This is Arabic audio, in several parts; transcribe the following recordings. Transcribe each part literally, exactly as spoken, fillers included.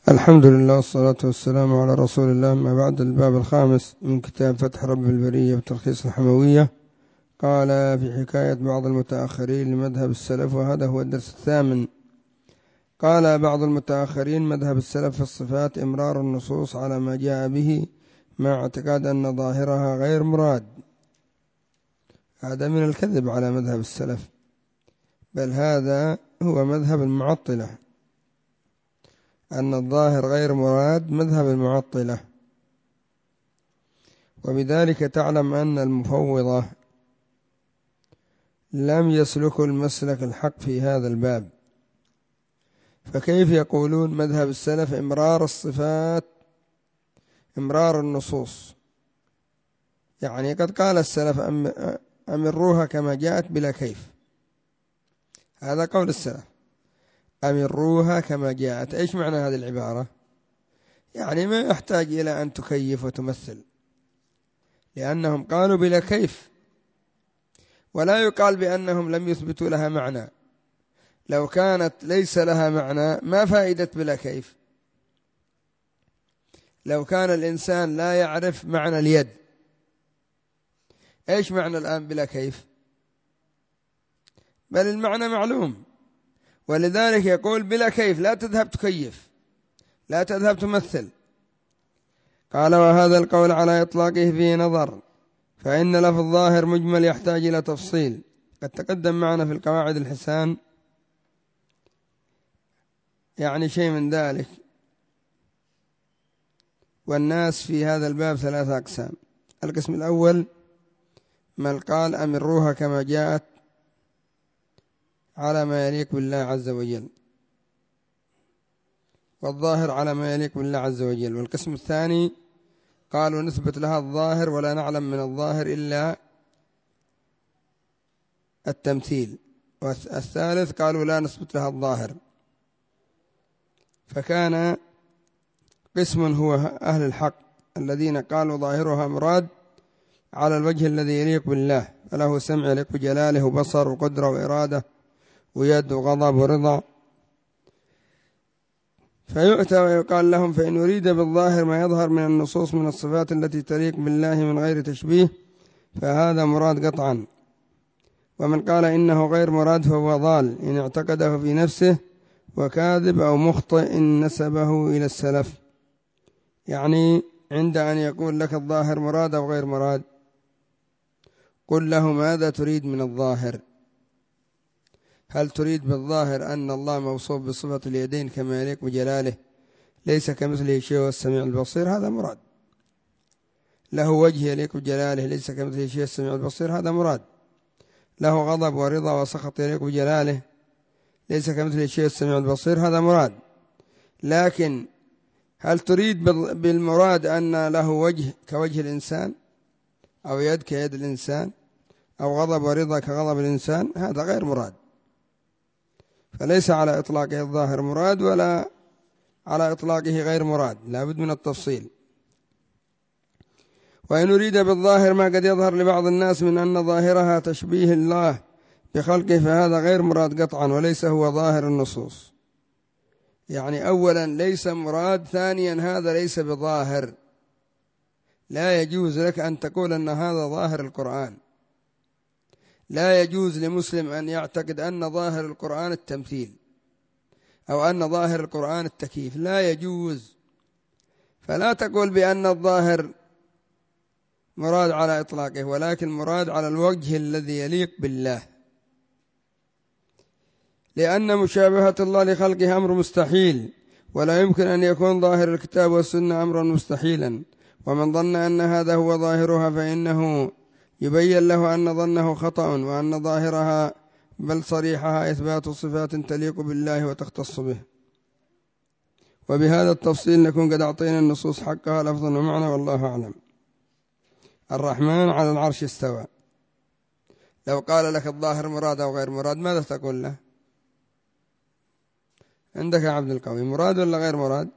الحمد لله والصلاة والسلام على رسول الله. ما بعد، الباب الخامس من كتاب فتح رب البرية وتلخيص الحموية. قال في حكاية بعض المتأخرين لمذهب السلف، وهذا هو الدرس الثامن. قال بعض المتأخرين: مذهب السلف في الصفات إمرار النصوص على ما جاء به مع اعتقاد أن ظاهرها غير مراد. هذا من الكذب على مذهب السلف، بل هذا هو مذهب المعطلة، أن الظاهر غير مراد، مذهب المعطلة. وبذلك تعلم أن المفوضة لم يسلكوا المسلك الحق في هذا الباب. فكيف يقولون مذهب السلف إمرار الصفات إمرار النصوص؟ يعني قد قال السلف: أمروها كما جاءت بلا كيف. هذا قول السلف، أمروها كما جاءت. إيش معنى هذه العبارة؟ يعني ما يحتاج إلى أن تكيف وتمثل، لأنهم قالوا بلا كيف. ولا يقال بأنهم لم يثبتوا لها معنى. لو كانت ليس لها معنى ما فائدة بلا كيف. لو كان الإنسان لا يعرف معنى اليد، إيش معنى الآن بلا كيف؟ بل المعنى معلوم. ولذلك يقول بلا كيف، لا تذهب تكيف، لا تذهب تمثل. قال: وهذا القول على إطلاقه فيه نظر، فإن لفظ الظاهر مجمل يحتاج إلى تفصيل. قد تقدم معنا في القواعد الحسان يعني شيء من ذلك. والناس في هذا الباب ثلاثة أقسام. القسم الأول: من قال أمروها كما جاءت على ما يليق بالله عز وجل، والظاهر على ما يليق بالله عز وجل. والقسم الثاني: قالوا نثبت لها الظاهر ولا نعلم من الظاهر إلا التمثيل. والثالث: قالوا لا نثبت لها الظاهر. فكان قسم هو أهل الحق الذين قالوا ظاهرها مراد على الوجه الذي يليق بالله، فله سمع يليق بجلاله، وبصر وقدرة وإرادة ويد وغضب ورضا. فيؤتى ويقال لهم: فإن أريد بالظاهر ما يظهر من النصوص من الصفات التي تليق بالله من غير تشبيه فهذا مراد قطعا. ومن قال إنه غير مراد فهو ضال إن اعتقده في نفسه، وكاذب أو مخطئ إن نسبه إلى السلف. يعني عند أن يقول لك الظاهر مراد أو غير مراد، قل له: ماذا تريد من الظاهر؟ هل تريد بالظاهر أن الله موصوف بصفة اليدين كما يليق بجلاله، ليس كمثله شيء والسميع البصير؟ هذا مراد. له وجه يليق بجلاله، ليس كمثله شيء السميع البصير؟ هذا مراد. له غضب ورضا وسخط يليق بجلاله، ليس كمثله شيء السميع البصير؟ هذا مراد. لكن هل تريد بالمراد أن له وجه كوجه الإنسان، أو يد كيد الإنسان، أو غضب ورضا كغضب الإنسان؟ هذا غير مراد. فليس على إطلاقه الظاهر مراد، ولا على إطلاقه غير مراد، لا بد من التفصيل. وإن أريد بالظاهر ما قد يظهر لبعض الناس من أن ظاهرها تشبيه الله بخلقه فهذا غير مراد قطعا، وليس هو ظاهر النصوص. يعني أولا ليس مراد، ثانيا هذا ليس بظاهر. لا يجوز لك أن تقول أن هذا ظاهر القرآن. لا يجوز لمسلم أن يعتقد أن ظاهر القرآن التمثيل، أو أن ظاهر القرآن التكييف. لا يجوز. فلا تقول بأن الظاهر مراد على إطلاقه، ولكن مراد على الوجه الذي يليق بالله، لأن مشابهة الله لخلقه أمر مستحيل، ولا يمكن أن يكون ظاهر الكتاب والسنة أمرا مستحيلا. ومن ظن أن هذا هو ظاهرها فإنه يبين له أن ظنه خطأ، وأن ظاهرها بل صريحها إثبات صفات تليق بالله وتختص به. وبهذا التفصيل نكون قد أعطينا النصوص حقها لفظا ومعنى، والله أعلم. الرحمن على العرش استوى. لو قال لك الظاهر مراد أو غير مراد ماذا تقول له؟ عندك يا عبد القوي، مراد ولا غير مراد؟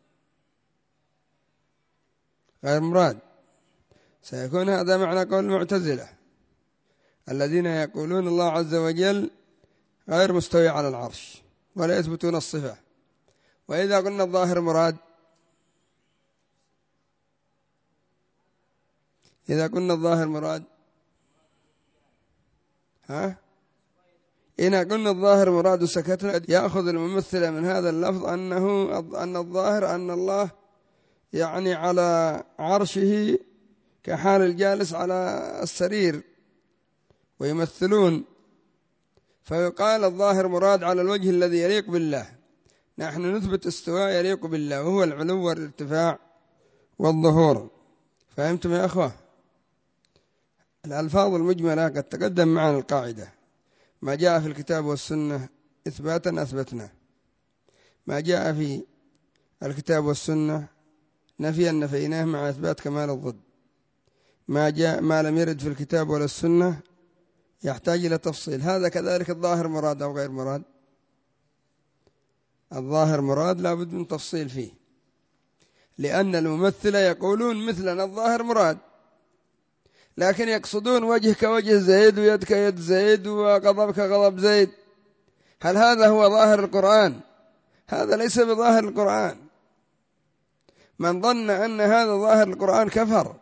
غير مراد. سيكون هذا معنى قول المعتزلة الذين يقولون الله عز وجل غير مستوي على العرش، ولا يثبتون الصفة، وإذا قلنا الظاهر مراد إذا قلنا الظاهر مراد ها إن قلنا الظاهر مراد سكتنا، يأخذ الممثل من هذا اللفظ أنه أن الظاهر أن الله يعني على عرشه كحال الجالس على السرير، ويمثلون، فيقال الظاهر مراد على الوجه الذي يليق بالله. نحن نثبت استواء يليق بالله، وهو العلو والارتفاع والظهور. فهمتم يا أخوة؟ الألفاظ المجملة قد تقدم معنا القاعدة: ما جاء في الكتاب والسنة إثباتا أثبتنا، ما جاء في الكتاب والسنة نفيا نفيناه مع إثبات كمال الضد، ما جاء ما لم يرد في الكتاب ولا السنة يحتاج إلى تفصيل. هذا كذلك الظاهر مراد أو غير مراد؟ الظاهر مراد لا بد من تفصيل فيه، لأن الممثلة يقولون مثلنا الظاهر مراد، لكن يقصدون وجه كوجه زيد ويد كيد زيد وغضب كغضب زيد. هل هذا هو ظاهر القرآن؟ هذا ليس بظاهر القرآن. من ظن أن هذا ظاهر القرآن كفر.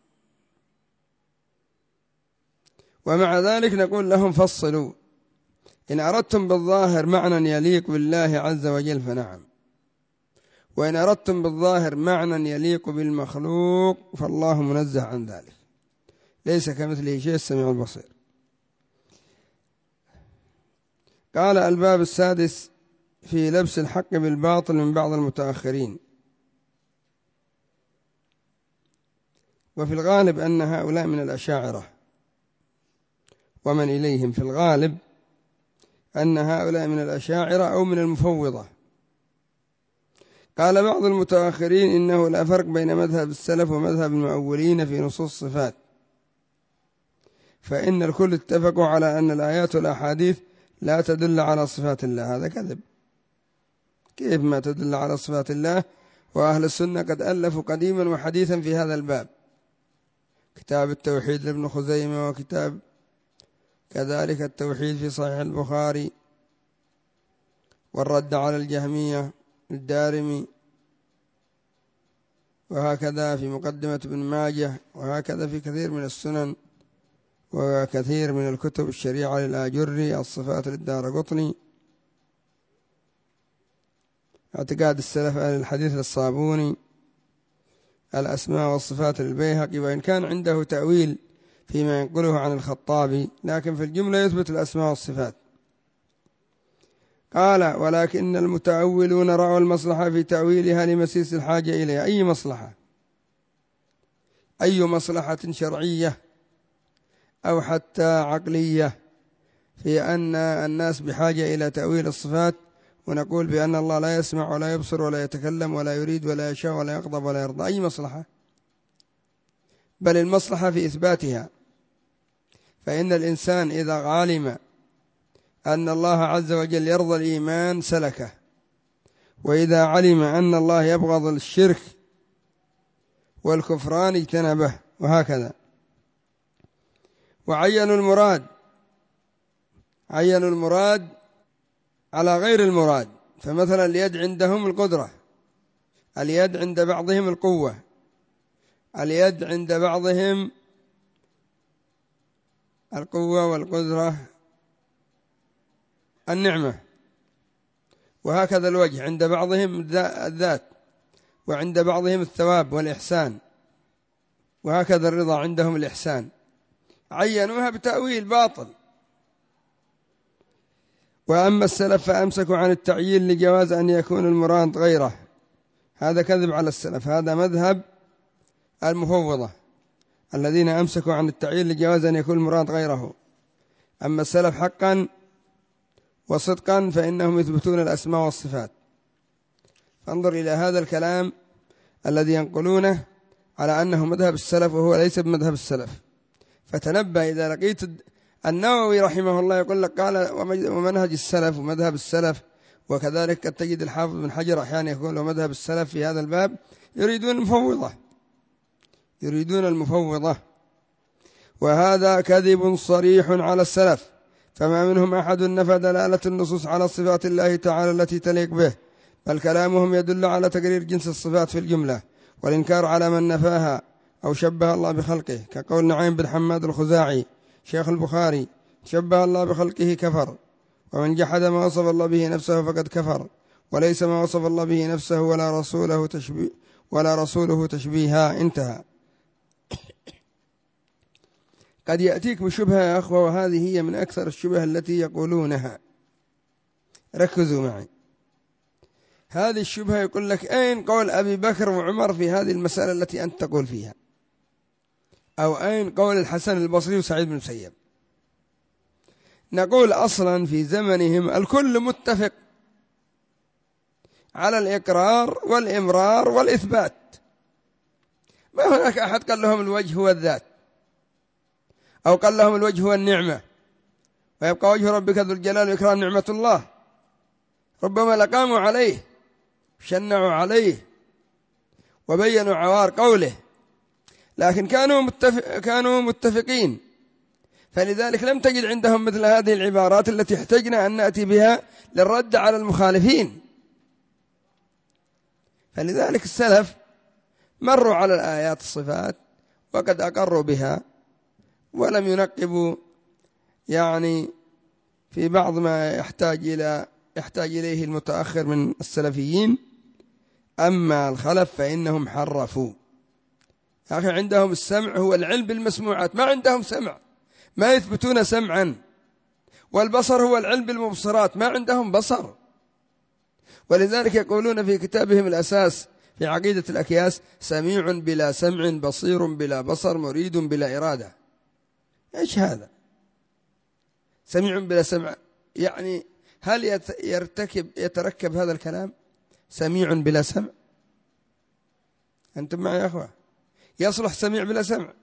ومع ذلك نقول لهم فصلوا، إن أردتم بالظاهر معنى يليق بالله عز وجل فنعم، وإن أردتم بالظاهر معنى يليق بالمخلوق فالله منزه عن ذلك، ليس كمثله شيء السميع البصير. قال الباب السادس في لبس الحق بالباطل من بعض المتأخرين. وفي الغالب أن هؤلاء من الأشاعرة ومن إليهم، في الغالب أن هؤلاء من الأشاعرة أو من المفوضة. قال بعض المتأخرين إنه لا فرق بين مذهب السلف ومذهب المؤولين في نصوص الصفات، فإن الكل اتفقوا على أن الآيات والأحاديث لا تدل على صفات الله. هذا كذب. كيف ما تدل على صفات الله؟ وأهل السنة قد ألفوا قديما وحديثا في هذا الباب، كتاب التوحيد لابن خزيمة، وكتاب كذلك التوحيد في صحيح البخاري، والرد على الجهمية الدارمي، وهكذا في مقدمة ابن ماجه، وهكذا في كثير من السنن وكثير من الكتب الشريعة للآجري، الصفات للدارقطني، اعتقاد السلف أهل الحديث للصابوني، الأسماء والصفات للبيهقي، وإن كان عنده تأويل فيما ينقله عن الخطابي، لكن في الجملة يثبت الأسماء والصفات. قال: ولكن المتأولون رأوا المصلحة في تأويلها لمسيس الحاجة إليها. أي مصلحة؟ أي مصلحة شرعية أو حتى عقلية في أن الناس بحاجة إلى تأويل الصفات، ونقول بأن الله لا يسمع ولا يبصر ولا يتكلم ولا يريد ولا يشاء ولا يغضب ولا يرضى؟ أي مصلحة؟ بل المصلحة في إثباتها. فإن الإنسان إذا علم أن الله عز وجل يرضى الإيمان سلكه، وإذا علم أن الله يبغض الشرك والكفران اجتنبه، وهكذا. وعينوا المراد عينوا المراد على غير المراد. فمثلا اليد عندهم القدرة، اليد عند بعضهم القوة، اليد عند بعضهم القوة والقدرة النعمة، وهكذا الوجه عند بعضهم الذات، وعند بعضهم الثواب والإحسان، وهكذا الرضا عندهم الإحسان. عينوها بتأويل باطل. وأما السلف فأمسكوا عن التعيين لجواز أن يكون المراد غيره. هذا كذب على السلف، هذا مذهب المفوضة الذين أمسكوا عن التعيين لجواز أن يكون المراد غيره. أما السلف حقا وصدقا فإنهم يثبتون الأسماء والصفات. فانظر إلى هذا الكلام الذي ينقلونه على أنه مذهب السلف وهو ليس بمذهب السلف. فتنبه إذا لقيت النووي رحمه الله يقول لك قال ومنهج السلف ومذهب السلف، وكذلك قد تجد الحافظ بن حجر أحيانا يقول ومذهب السلف في هذا الباب، يريدون المفوضة يريدون المفوضة وهذا كذب صريح على السلف. فما منهم أحد نفى دلالة النصوص على صفات الله تعالى التي تليق به بل كلامهم يدل على تقرير جنس الصفات في الجملة، والإنكار على من نفاها أو شبه الله بخلقه، كقول نعيم بن حماد الخزاعي شيخ البخاري: شبه الله بخلقه كفر، ومن جحد ما وصف الله به نفسه فقد كفر، وليس ما وصف الله به نفسه ولا رسوله تشبيه ولا رسوله تشبيها. انتهى. قد يأتيك بشبهة يا أخوة، وهذه هي من أكثر الشبه التي يقولونها. ركزوا معي. هذه الشبهة يقول لك: أين قول أبي بكر وعمر في هذه المسألة التي أنت تقول فيها؟ أو أين قول الحسن البصري وسعيد بن المسيب؟ نقول: أصلا في زمنهم الكل متفق على الإقرار والإمرار والإثبات، ما هناك أحد قال لهم الوجه هو الذات، أو قال لهم الوجه هو النعمة، ويبقى وجه ربك ذو الجلال والإكرام نعمة الله. ربما لقاموا عليه، شنعوا عليه، وبينوا عوار قوله، لكن كانوا متفق كانوا متفقين، فلذلك لم تجد عندهم مثل هذه العبارات التي احتجنا أن نأتي بها للرد على المخالفين. فلذلك السلف مروا على الآيات الصفات وقد أقروا بها، ولم ينقبوا يعني في بعض ما يحتاج إلى يحتاج إليه المتأخر من السلفيين. أما الخلف فإنهم حرفوا. يا أخي عندهم السمع هو العلم بالمسموعات، ما عندهم سمع، ما يثبتون سمعا. والبصر هو العلم بالمبصرات، ما عندهم بصر. ولذلك يقولون في كتابهم الأساس في عقيدة الأكياس: سميع بلا سمع، بصير بلا بصر، مريد بلا إرادة. إيش هذا؟ سميع بلا سمع، يعني هل يرتكب يتركب هذا الكلام؟ سميع بلا سمع؟ أنتم معي يا أخوة؟ يصلح سميع بلا سمع،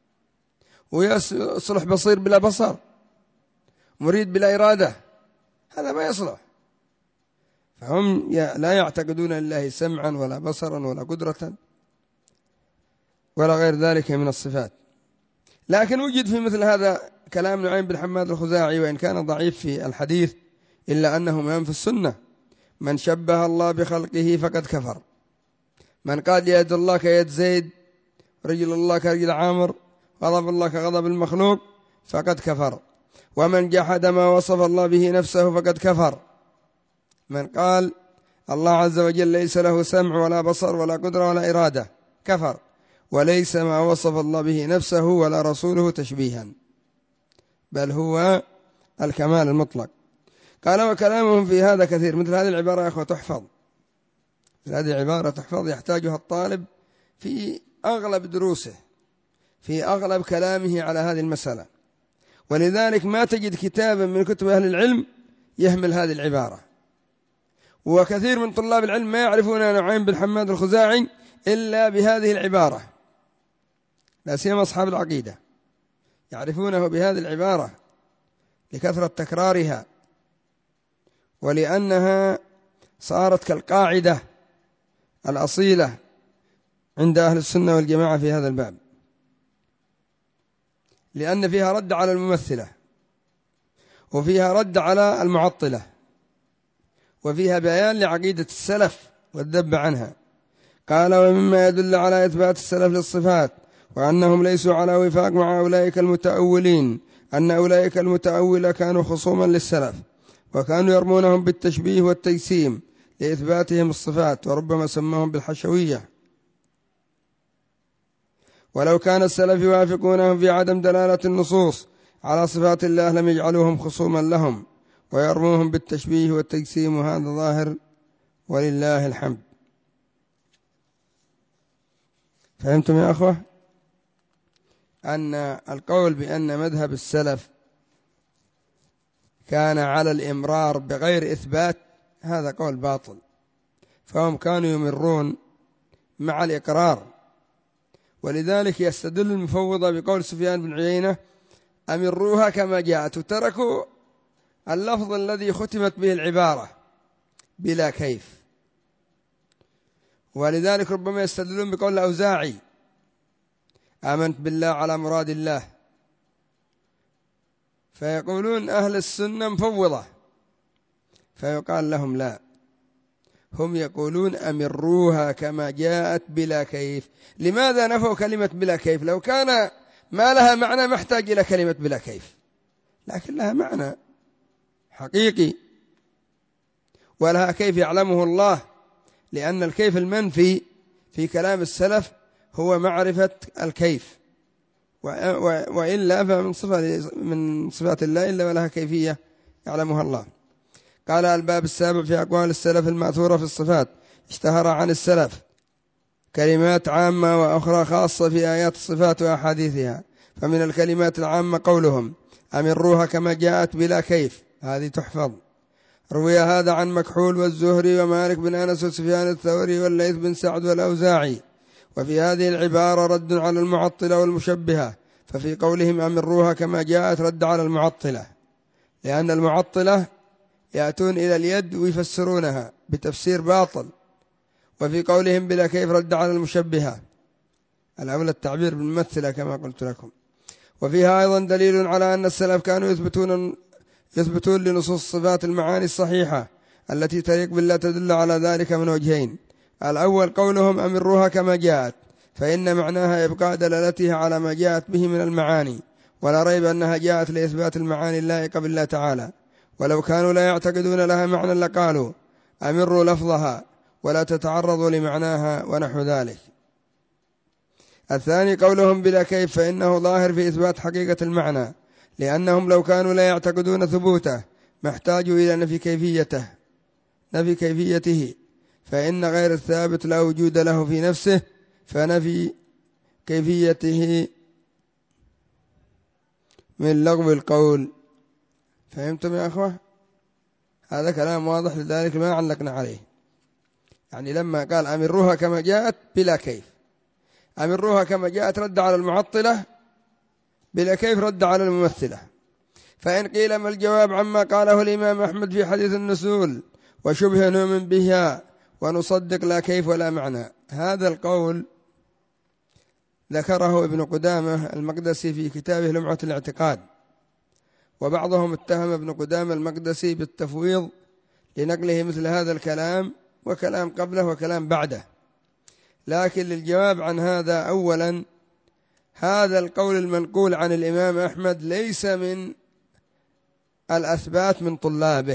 ويصلح بصير بلا بصر، مريد بلا إرادة؟ هذا ما يصلح. فهم لا يعتقدون لله سمعا ولا بصرا ولا قدرة ولا غير ذلك من الصفات. لكن وجد في مثل هذا كلام نعيم بن حماد الخزاعي، وإن كان ضعيف في الحديث إلا أنه مهم في السنة: من شبه الله بخلقه فقد كفر. من قال يد الله كيد زيد، رجل الله كرجل عامر، غضب الله كغضب المخلوق، فقد كفر. ومن جحد ما وصف الله به نفسه فقد كفر. من قال الله عز وجل ليس له سمع ولا بصر ولا قدرة ولا إرادة، كفر. وليس ما وصف الله به نفسه ولا رسوله تشبيها، بل هو الكمال المطلق. قال: وكلامهم في هذا كثير. مثل هذه العبارة يا أخوة تحفظ، مثل هذه العبارة تحفظ، يحتاجها الطالب في أغلب دروسه، في أغلب كلامه على هذه المسألة. ولذلك ما تجد كتابا من كتب أهل العلم يهمل هذه العبارة. وكثير من طلاب العلم ما يعرفون نعيم بن حماد الخزاعي إلا بهذه العبارة، لا سيما أصحاب العقيدة يعرفونه بهذه العبارة لكثرة تكرارها، ولأنها صارت كالقاعدة الأصيلة عند أهل السنة والجماعة في هذا الباب، لأن فيها رد على الممثلة، وفيها رد على المعطلة، وفيها بيان لعقيدة السلف والذب عنها. قال: ومما يدل على إثبات السلف للصفات وأنهم ليسوا على وفاق مع أولئك المتأولين أن أولئك المتأولة كانوا خصوما للسلف، وكانوا يرمونهم بالتشبيه والتجسيم لإثباتهم الصفات، وربما سماهم بالحشوية. ولو كان السلف يوافقونهم في عدم دلالة النصوص على صفات الله لم يجعلوهم خصوما لهم ويرموهم بالتشبيه والتجسيم، وهذا ظاهر ولله الحمد. فهمتم يا أخوة أن القول بأن مذهب السلف كان على الإمرار بغير إثبات هذا قول باطل، فهم كانوا يمرون مع الإقرار. ولذلك يستدل المفوضة بقول سفيان بن عيينة: أمروها كما جاءت، وتركوا اللفظ الذي ختمت به العبارة بلا كيف. ولذلك ربما يستدلون بقول الأوزاعي: آمنت بالله على مراد الله. فيقولون أهل السنة مفوضة، فيقال لهم لا، هم يقولون أمروها كما جاءت بلا كيف. لماذا نفوا كلمة بلا كيف؟ لو كان ما لها معنى ما احتاج إلى كلمة بلا كيف، لكن لها معنى حقيقي ولها كيف يعلمه الله، لأن الكيف المنفي في كلام السلف هو معرفة الكيف، وإلا فمن صفة من صفات الله إلا ولها كيفية يعلمها الله. قال الباب السابع في أقوال السلف المأثورة في الصفات. اشتهر عن السلف كلمات عامة وأخرى خاصة في آيات الصفات وأحاديثها. فمن الكلمات العامة قولهم أمروها كما جاءت بلا كيف، هذه تحفظ. روي هذا عن مكحول والزهري ومالك بن أنس وسفيان الثوري والليث بن سعد والأوزاعي. وفي هذه العبارة رد على المعطلة والمشبهة، ففي قولهم أمروها كما جاءت رد على المعطلة، لأن المعطلة يأتون إلى اليد ويفسرونها بتفسير باطل، وفي قولهم بلا كيف رد على المشبهة، الأولى التعبير بالممثلة كما قلت لكم. وفيها أيضا دليل على أن السلف كانوا يثبتون يثبتون لنصوص الصفات المعاني الصحيحة التي تليق بالله تدل على ذلك من وجهين. الأول قولهم أمروها كما جاءت، فإن معناها إبقاء دلالتها على ما جاءت به من المعاني، ولا ريب أنها جاءت لإثبات المعاني اللائقة بالله تعالى، ولو كانوا لا يعتقدون لها معنى لقالوا أمروا لفظها ولا تتعرضوا لمعناها ونحو ذلك. الثاني قولهم بلا كيف، فإنه ظاهر في إثبات حقيقة المعنى، لأنهم لو كانوا لا يعتقدون ثبوته ما احتاجوا إلى نفي كيفيته نفي كيفيته فإن غير الثابت لا وجود له في نفسه، فنفي كيفيته من لغو القول. فهمتم يا أخوة؟ هذا كلام واضح، لذلك ما علقنا عليه. يعني لما قال أمروها كما جاءت بلا كيف، أمروها كما جاءت رد على المعطلة، بلا كيف رد على الممثلة. فإن قيل ما الجواب عما قاله الإمام أحمد في حديث النسول وشبه نؤمن بها ونصدق لا كيف ولا معنى، هذا القول ذكره ابن قدامة المقدسي في كتابه لمعة الاعتقاد، وبعضهم اتهم ابن قدامة المقدسي بالتفويض لنقله مثل هذا الكلام وكلام قبله وكلام بعده. لكن للجواب عن هذا، أولا هذا القول المنقول عن الإمام أحمد ليس من الأثبات من طلابه،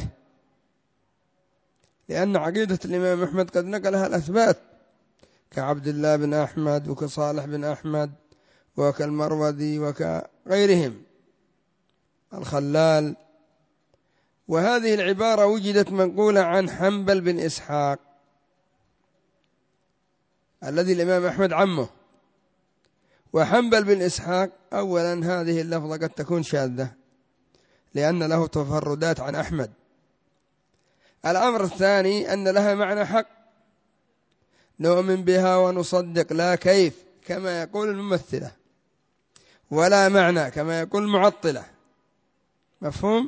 لأن عقيدة الإمام أحمد قد نقلها الأثبات كعبد الله بن أحمد وكصالح بن أحمد وكالمروذي وكغيرهم الخلال. وهذه العبارة وجدت منقولة عن حنبل بن إسحاق الذي الإمام أحمد عمه. وحنبل بن إسحاق أولا هذه اللفظة قد تكون شاذة لأن له تفردات عن أحمد. الأمر الثاني أن لها معنى حق نؤمن بها ونصدق لا كيف كما يقول الممثلة، ولا معنى كما يقول المعطلة. مفهوم؟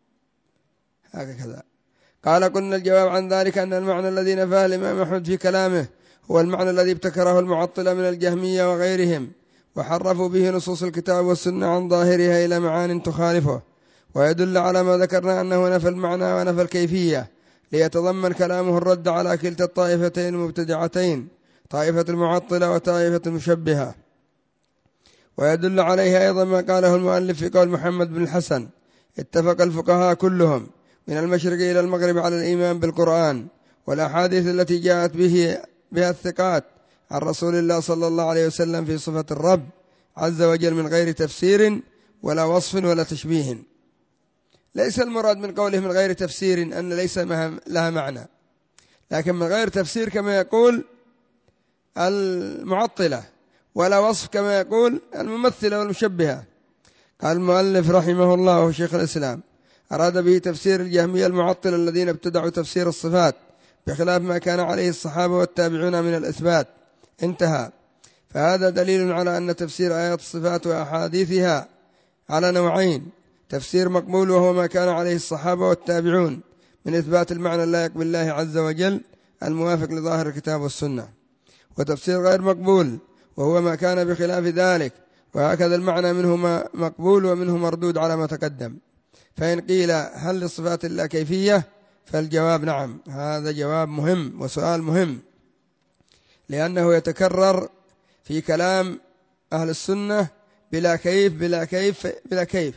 هكذا قال. قلنا الجواب عن ذلك أن المعنى الذي نفاه الإمام أحمد في كلامه هو المعنى الذي ابتكره المعطلة من الجهمية وغيرهم، وحرفوا به نصوص الكتاب والسنة عن ظاهرها إلى معان تخالفه، ويدل على ما ذكرنا أنه نفى المعنى ونفى الكيفية، ليتضمن كلامه الرد على كلتا الطائفتين المبتدعتين، طائفة المعطلة وطائفة المشبهة. ويدل عليها أيضا ما قاله المؤلف في قول محمد بن الحسن: اتفق الفقهاء كلهم من المشرق إلى المغرب على الإيمان بالقرآن والأحاديث التي جاءت به بها الثقات عن رسول الله صلى الله عليه وسلم في صفة الرب عز وجل من غير تفسير ولا وصف ولا تشبيه. ليس المراد من قوله من غير تفسير أن ليس لها معنى، لكن من غير تفسير كما يقول المعطلة، ولا وصف كما يقول الممثلة والمشبهة. قال المؤلف رحمه الله وشيخ الإسلام: أراد به تفسير الجهمية المعطلة الذين ابتدعوا تفسير الصفات بخلاف ما كان عليه الصحابة والتابعون من الإثبات. انتهى. فهذا دليل على أن تفسير آيات الصفات وأحاديثها على نوعين: تفسير مقبول وهو ما كان عليه الصحابة والتابعون من إثبات المعنى اللائق بالله عز وجل الموافق لظاهر الكتاب والسنة، وتفسير غير مقبول وهو ما كان بخلاف ذلك، وهكذا المعنى منه مقبول ومنه مردود على ما تقدم. فإن قيل هل لصفات الله كيفية فالجواب نعم، هذا جواب مهم وسؤال مهم، لأنه يتكرر في كلام أهل السنة بلا كيف بلا كيف بلا كيف،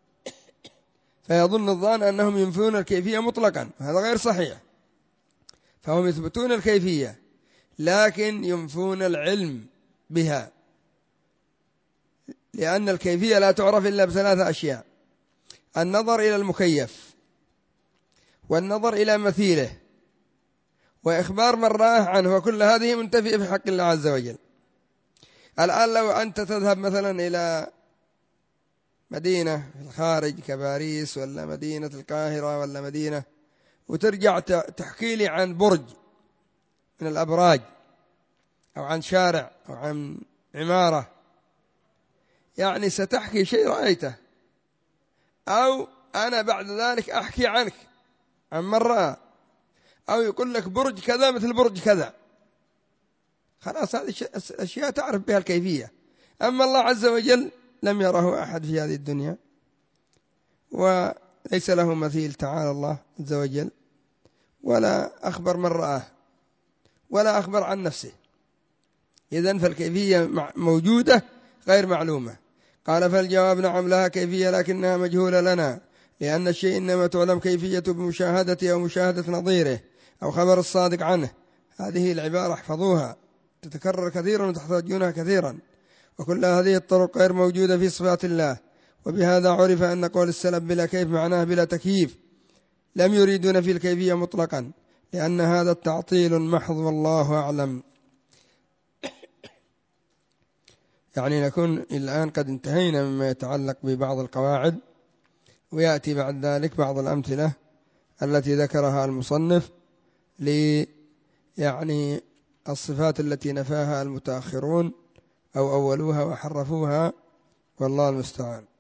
فيظن الظان أنهم ينفون الكيفية مطلقا، هذا غير صحيح. فهم يثبتون الكيفية لكن ينفون العلم بها، لأن الكيفية لا تعرف إلا بثلاثة أشياء: النظر إلى المكيف، والنظر إلى مثيله، وإخبار من رآه عنه، وكل هذه منتفية في حق الله عز وجل. الآن لو أنت تذهب مثلا إلى مدينة في الخارج كباريس ولا مدينة القاهرة ولا مدينة، وترجع تحكي لي عن برج من الأبراج أو عن شارع أو عن عمارة، يعني ستحكي شيء رأيته، أو أنا بعد ذلك أحكي عنك عن من رأى، أو يقول لك برج كذا مثل برج كذا، خلاص هذه أشياء تعرف بها الكيفية. أما الله عز وجل لم يره أحد في هذه الدنيا، وليس له مثيل تعالى الله عز وجل، ولا أخبر من رآه، ولا أخبر عن نفسه. إذن فالكيفية موجودة غير معلومة. قال فالجواب نعم لها كيفية لكنها مجهولة لنا، لأن الشيء إنما تعلم كيفيته بمشاهدته أو مشاهدة نظيره أو خبر الصادق عنه. هذه العبارة احفظوها، تتكرر كثيرا وتحتاجونها كثيرا، وكل هذه الطرق غير موجودة في صفات الله. وبهذا عرف أن قول السلف بلا كيف معناه بلا تكييف، لم يريدون في الكيفية مطلقا، لأن هذا التعطيل محض والله أعلم. يعني نكون الآن قد انتهينا مما يتعلق ببعض القواعد، ويأتي بعد ذلك بعض الأمثلة التي ذكرها المصنف لي يعني الصفات التي نفاها المتأخرون أو أولوها وحرفوها، والله المستعان.